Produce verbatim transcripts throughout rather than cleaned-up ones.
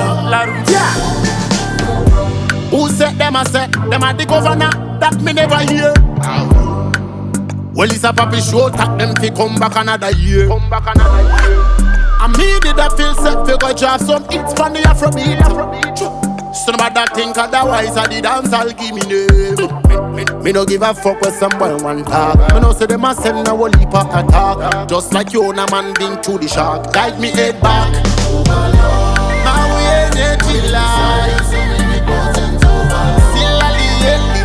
La Route. Yeah. Who said them a say? Them a the governor that me never hear. Well, it's a papi show, tak them fi come back another year. Come back another year. And me did a feel set fi go drop some hits from the Afrobeat. Afrobeat. So nobody think otherwise, I the dance I'll give me name. Me, me, me no give a fuck with some boy one talk. Me no say them a send a whole heap of attack. Just like you, na man been through the shark. Guide me head back. Now we ain't it life. Still a the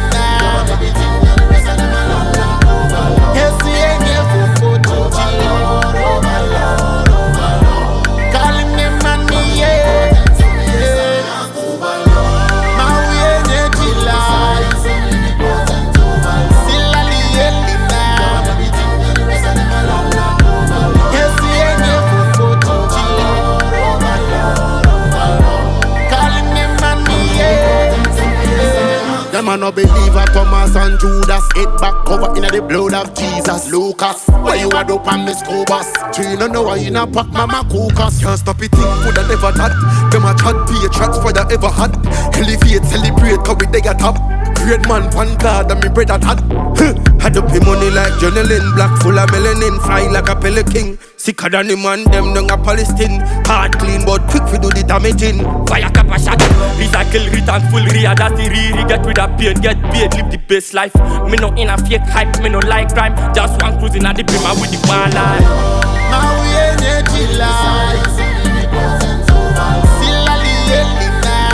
Them a no believer, Thomas and Judas. Head back cover in the blood of Jesus. Lucas, where you a dope and Miss Cobus? Three no know why you not pack Mama Cookas. Can't stop it, think coulda never that. Them a chat, be a transfer that ever had. Elevate, celebrate, cause we they got top. Great man, one card, and me bread at hat. Had up him money like journaling. Black full of melanin, fly like a pelican. Sicker than the man, them dung a Palestine. Hard clean, but quick we do the damaging. Fire cap a shot, recycle, return full rea. That's the re get rid of pain, get paid, live the best life. Me no in a fake hype, me no like crime. Just one cruising at the prima with the one line. Now we ain't it life. Still a the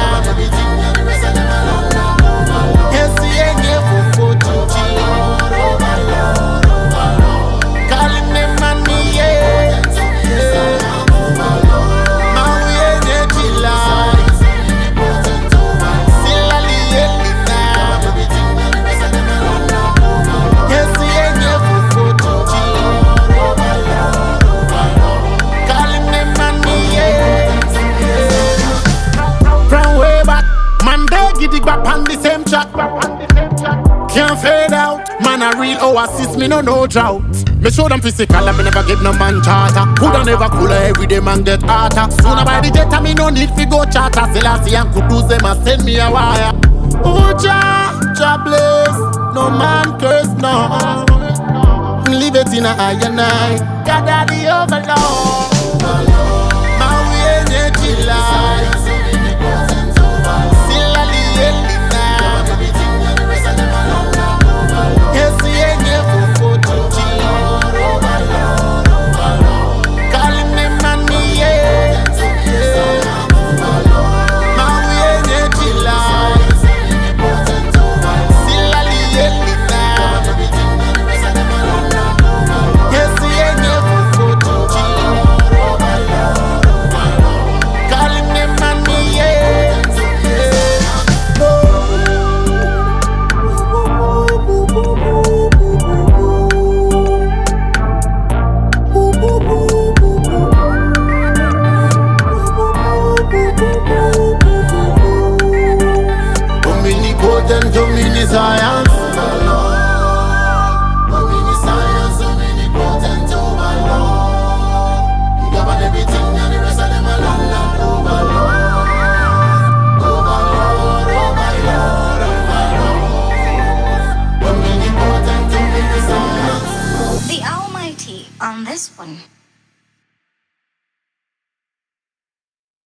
back on the same track. Can't fade out. Man a real oasis, me no no drought. Me show them physical and me never give no man charter. Coulda never cooler every day man get harder. Sooner by the jet and me no need fi go charter. Selassie and Kudus them a send me a wire. Oh Jah, Jah bless. No man curse no. Leave it in a eye and eye. God are the overlord. Now we ain't it life. So many science, so many science, so many potent overlord. You govern everything and the rest of them a land land overlord. Overlord, overlord, overlord. So many potent, so many science. The Almighty on this one.